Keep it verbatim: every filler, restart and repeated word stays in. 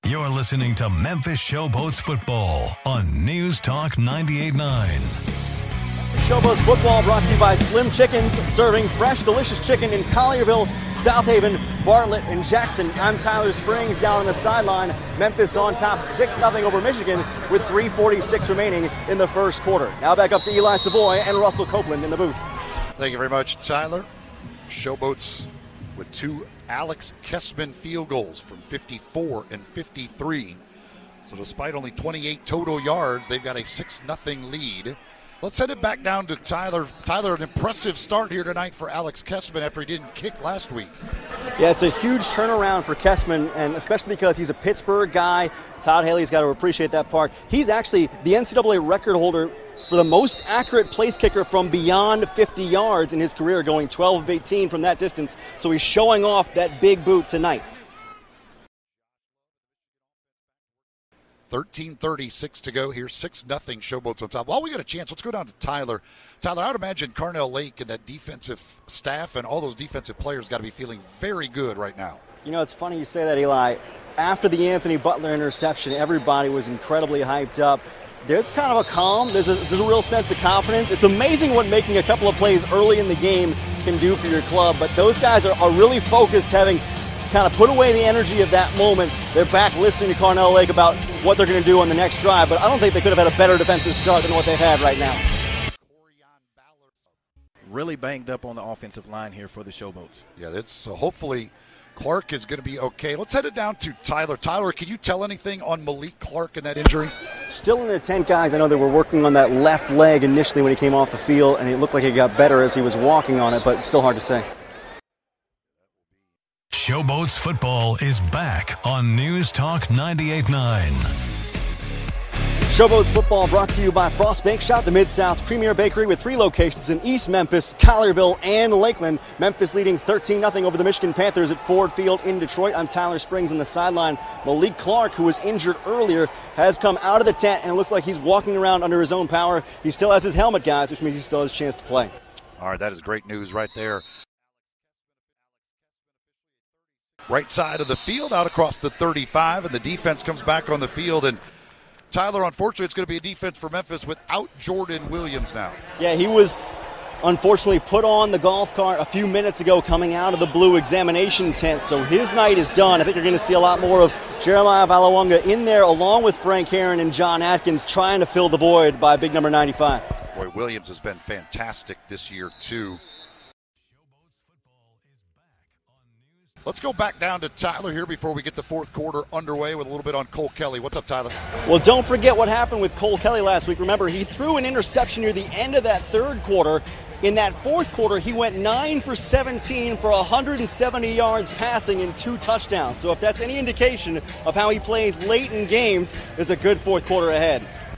You're listening to Memphis Showboats Football on News Talk ninety-eight point nine. Showboats Football brought to you by Slim Chickens, serving fresh, delicious chicken in Collierville, South Haven, Bartlett, and Jackson. I'm Tyler Springs down on the sideline. Memphis on top six nothing over Michigan with three forty-six remaining in the first quarter. Now back up to Eli Savoy and Russell Copeland in the booth. Thank you very much, Tyler. Showboats with two Alex Kessman field goals from fifty-four and fifty-three. So despite only twenty-eight total yards, they've got a six nothing lead. Let's send it back down to Tyler. Tyler, an impressive start here tonight for Alex Kessman after he didn't kick last week. Yeah, it's a huge turnaround for Kessman, and especially because he's a Pittsburgh guy. Todd Haley's got to appreciate that part. He's actually the N C double A record holder for the most accurate place kicker from beyond fifty yards in his career, going twelve of eighteen from that distance. So he's showing off that big boot tonight. thirteen thirty-six to go here, six nothing Showboats on top. While we got a chance, let's go down to Tyler. Tyler, I would imagine Carnell Lake and that defensive staff and all those defensive players got to be feeling very good right now. You know, it's funny you say that, Eli. After the Anthony Butler interception, everybody was incredibly hyped up. There's kind of a calm. There's a, there's a real sense of confidence. It's amazing what making a couple of plays early in the game can do for your club, but those guys are, are really focused, having kind of put away the energy of that moment. They're back listening to Carnell Lake about what they're going to do on the next drive, but I don't think they could have had a better defensive start than what they've had right now. Really banged up on the offensive line here for the Showboats. Yeah, that's so hopefully Clark is going to be okay. Let's head it down to Tyler. Tyler, can you tell anything on Malik Clark and that injury? Still in the tent, guys. I know they were working on that left leg initially when he came off the field, and it looked like it got better as he was walking on it, but it's still hard to say. Showboats Football is back on News Talk ninety-eight point nine. Showboats Football brought to you by Frost Bake Shop, the Mid-South's premier bakery with three locations in East Memphis, Collierville, and Lakeland. Memphis leading thirteen nothing over the Michigan Panthers at Ford Field in Detroit. I'm Tyler Springs on the sideline. Malik Clark, who was injured earlier, has come out of the tent, and it looks like he's walking around under his own power. He still has his helmet, guys, which means he still has a chance to play. All right, that is great news right there. Right side of the field, out across the thirty-five, and the defense comes back on the field. And Tyler, unfortunately, it's going to be a defense for Memphis without Jordan Williams now. Yeah, he was unfortunately put on the golf cart a few minutes ago coming out of the blue examination tent, so his night is done. I think you're going to see a lot more of Jeremiah Valawanga in there along with Frank Herron and John Atkins trying to fill the void by big number ninety-five. Boy, Williams has been fantastic this year, too. Let's go back down to Tyler here before we get the fourth quarter underway with a little bit on Cole Kelly. What's up, Tyler? Well, don't forget what happened with Cole Kelly last week. Remember, he threw an interception near the end of that third quarter. In that fourth quarter, he went nine for seventeen for one hundred seventy yards passing and two touchdowns. So if that's any indication of how he plays late in games, there's a good fourth quarter ahead.